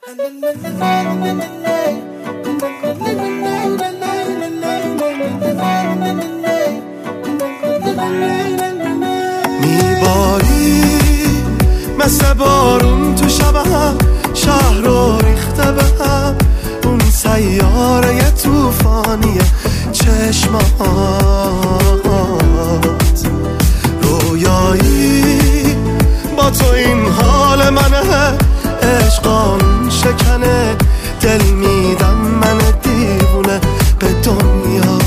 میباری مثل بارون تو شبم، شهر رو ریخته به هم اون سیاره توفانی چشمات. رویایی با تو این حال منه، عشقان شکنه دل میدم من دیوونه به دنیا.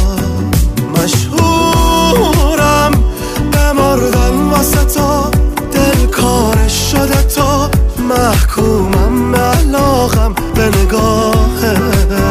مشهورم بمردن واسه تو، دل کارش شده تو، محکومم به علاقم به نگاهت.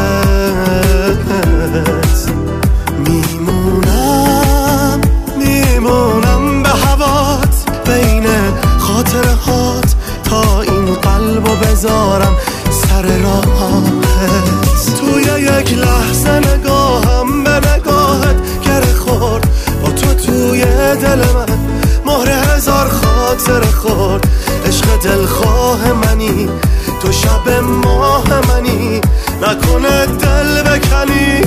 میمونم به هوات، بین خاطرهات تا این قلبو بذارم سر راهت. توی یک لحظه نگاهم به نگاهت گره خورد، با تو توی دل من مهر هزار خاطر خورد. عشق دلخواه منی تو، شب ماه منی، نکنه دل بکنی.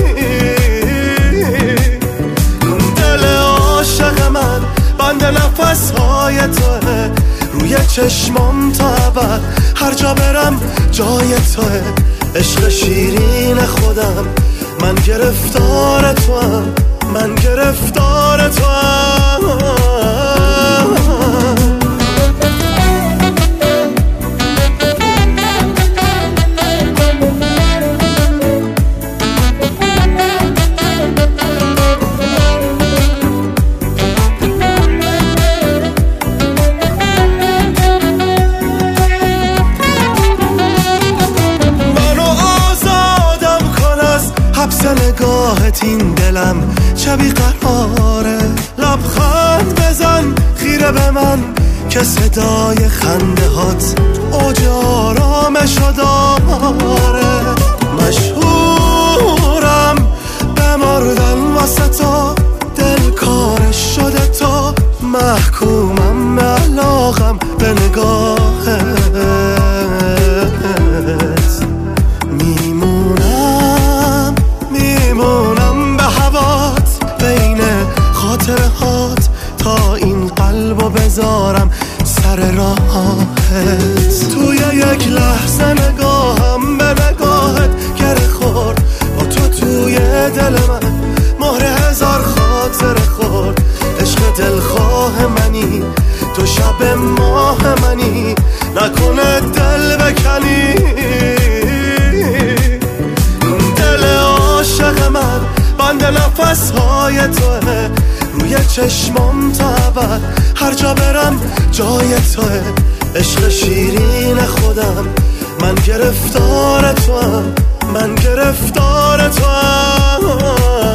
دل عاشق من بند نفسهای توه، روی چشمام تا ابد هر جا برم جای توه. عشق شیرین خودم، من گرفتار توام، من گرفتار توام. نگاهت این دلم چه بیقراره، لبخند بزن خیره به من که صدای خنده هات اوج آرامشو داره. مشهورم بمردن واسه تو، دل کارش شده تو، محکومم به علاقم به نگاهت. میمونم به هوات، بین خاطرهات تا این قلبو بذارم سر راهت. توی یک لحظه نگاهم به نگاهت گره خورد، با تو توی دل من مهر هزار خاطر خورد. عشق دلخواه منی تو، شب ماه منی، نکنه دل بکنی. عاشق من بند نفسهای توه، روی چشمام تا ابد هر جا برم جای توه. عشق شیرین خودم، من گرفتار توام، من گرفتار توام.